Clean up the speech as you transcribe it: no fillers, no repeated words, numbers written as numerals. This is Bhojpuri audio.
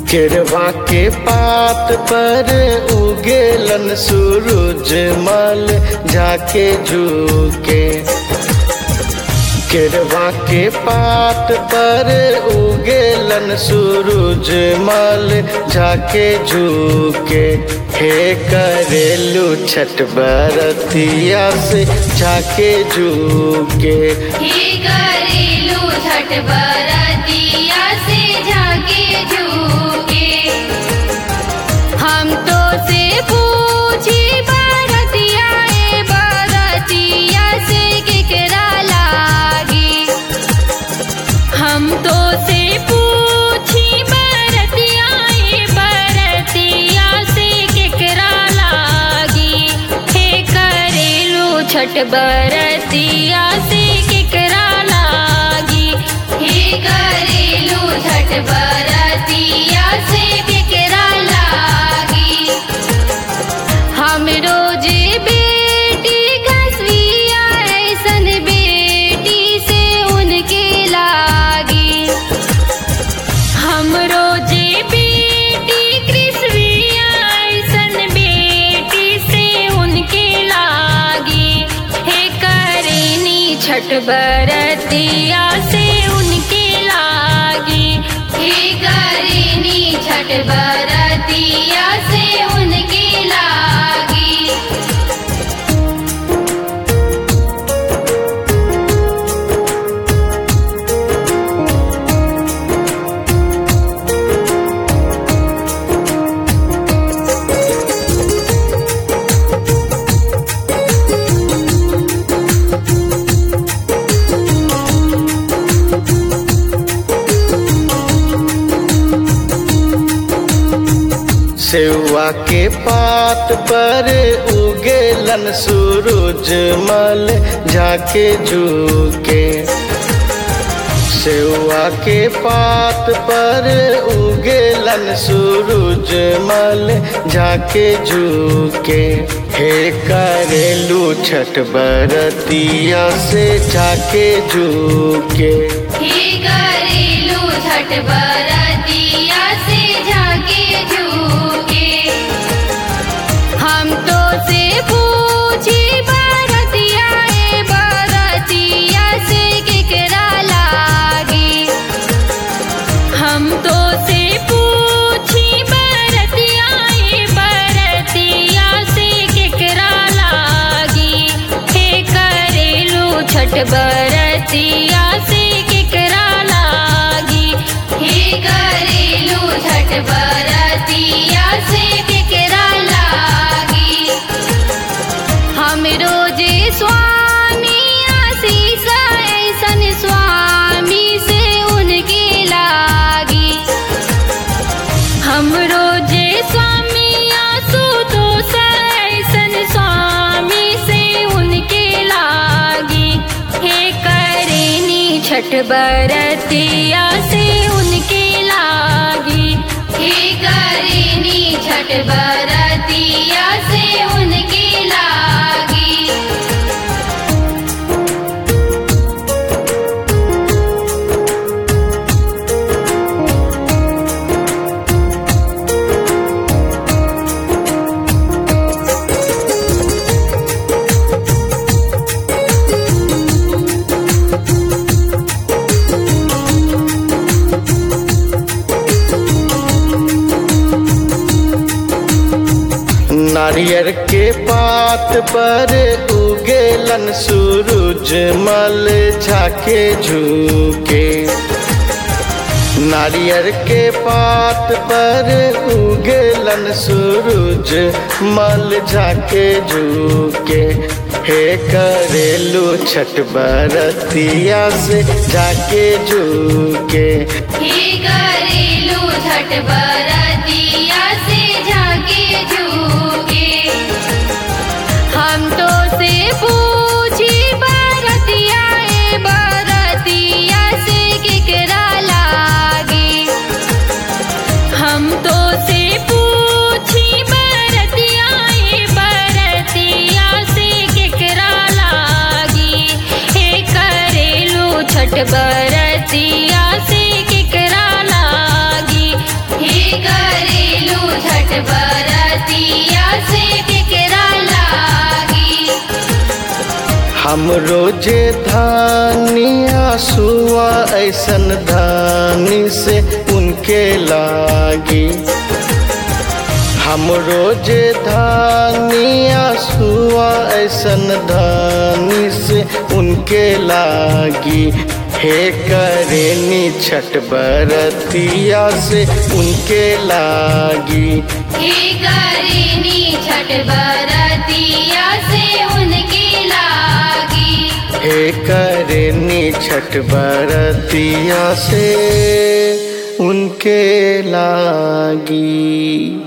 केरवा के पात पर उगेलन सूरज मल जाके झुके। केरवा के पात पर उगेलन सूरज मल जाके झुके। हे करेलू छठ बरतिया से जाके झुके। हे करेलू छठ बरतिया से जाके झुके। हम तो से पूछी बरतिया ए बरतिया से केकरा लागी। हम तो से पूछी बरतिया ए बरतिया से केकरा लागी। हे करेलू छठ बरतिया से केकरा लागी। हे करेलू छठ बरतिया से केकरा लागी। हम रोज बेटी घसविया ऐसन बेटी से उनके लागी। हम रोज बेटी कृष्णविया ऐसन बेटी से उनके लागी। हे करेनी छठ बरतिया से उनके लागी। हे करेनी छठ बरतिया से उनके लागी। सेवा के पात पर उगेलन सूरज मल जाके झुके। सेवा के पात पर उगेलन सूरज मल जाके झुके। हे करेलू छठ बरतिया से जाके झुके। हे करेलू छठ बरतिया से जाके झुके। हम तो से पूछी बरतिया ए बरतिया से केकरा लागी। हम तो से पूछी बरतिया ए बरतिया से केकरा लागी। हे करेलू छठ बरतिया से केकरा लागी। हे करेलू छठ बरतिया से केकरा लागी। हम रोज स्वामी आशीष ऐसन स्वामी से उनके लागी। हम रोज स्वामी आशुतोष ऐसन स्वामी से उनके लागी। हे करेनी छठ बरतिया से उनके लागी। हे करेनी छठ बरतिया से उनके लागी। नारियर के पात पर उगेलन सूरज मल जाके झुके। नारियर के पात पर उगेलन सूरज मल जाके झुके। हे करेलू छठ बरतिया से जाके झुके। हे करेलू छठ बरतिया से जाके झुके। हम तो से पूछी बरतिया ए बरतिया से केकरा लागी। हम तो से पूछी बरतिया ए बरतिया से केकरा लागी। हे करेलू छठ बरतिया से केकरा लागी। हे हम रोजे धानिया सुआ ऐसन धानी से उनके लागी। हम रोजे धानिया सुआ ऐसन धानी से उनके लागी। हे करेनी छठ बरतिया से उनके लागी। हे करेनी छठ बरतिया से उनके लागी। हे करेनी छठ बरतिया से उनके लागी।